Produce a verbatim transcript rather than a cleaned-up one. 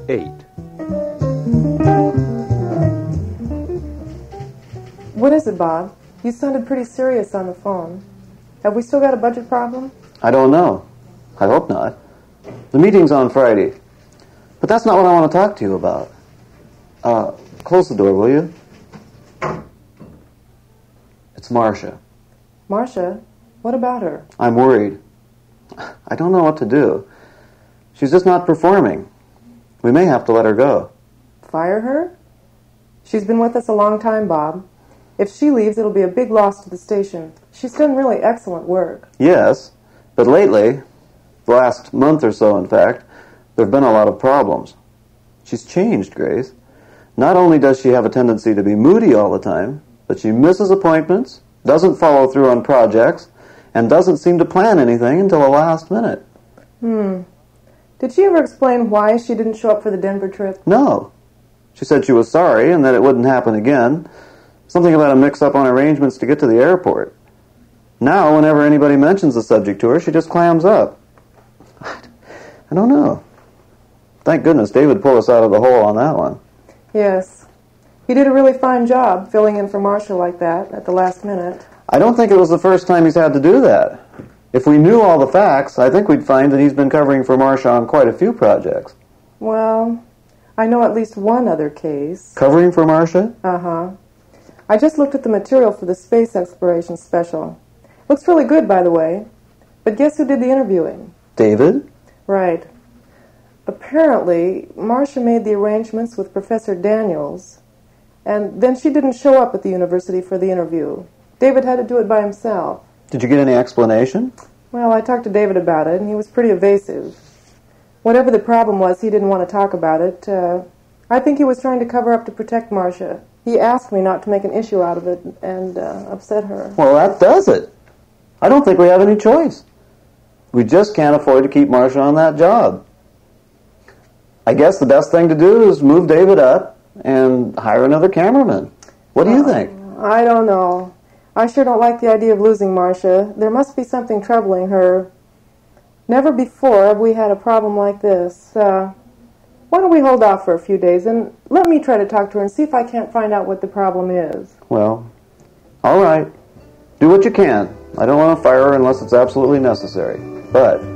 eight. What is it, Bob? You sounded pretty serious on the phone. Have we still got a budget problem? I don't know. I hope not. The meeting's on Friday. But that's not what I want to talk to you about. Uh, close the door, will you? It's Marcia. Marcia? What about her? I'm worried. I don't know what to do. She's just not performing. We may have to let her go. Fire her? She's been with us a long time, Bob. If she leaves, it'll be a big loss to the station. She's done really excellent work. Yes, but lately, the last month or so, in fact, there have been a lot of problems. She's changed, Grace. Not only does she have a tendency to be moody all the time, but she misses appointments, doesn't follow through on projects, and doesn't seem to plan anything until the last minute. Hmm. Did she ever explain why she didn't show up for the Denver trip? No. She said she was sorry and that it wouldn't happen again. Something about a mix-up on arrangements to get to the airport. Now, whenever anybody mentions the subject to her, she just clams up. I don't know. Thank goodness David pulled us out of the hole on that one. Yes. He did a really fine job filling in for Marcia like that at the last minute. I don't think it was the first time he's had to do that. If we knew all the facts, I think we'd find that he's been covering for Marcia on quite a few projects. Well, I know at least one other case. Covering for Marcia? Uh-huh. I just looked at the material for the space exploration special. Looks really good, by the way. But guess who did the interviewing? David? Right. Apparently, Marcia made the arrangements with Professor Daniels, and then she didn't show up at the university for the interview. David had to do it by himself. Did you get any explanation? Well, I talked to David about it, and he was pretty evasive. Whatever the problem was, he didn't want to talk about it. Uh, I think he was trying to cover up to protect Marcia. He asked me not to make an issue out of it and uh, upset her. Well, that does it. I don't think we have any choice. We just can't afford to keep Marcia on that job. I guess the best thing to do is move David up and hire another cameraman. What do you think? I don't know. I sure don't like the idea of losing Marcia. There must be something troubling her. Never before have we had a problem like this. Uh, why don't we hold off for a few days and let me try to talk to her and see if I can't find out what the problem is. Well, all right. Do what you can. I don't want to fire her unless it's absolutely necessary. But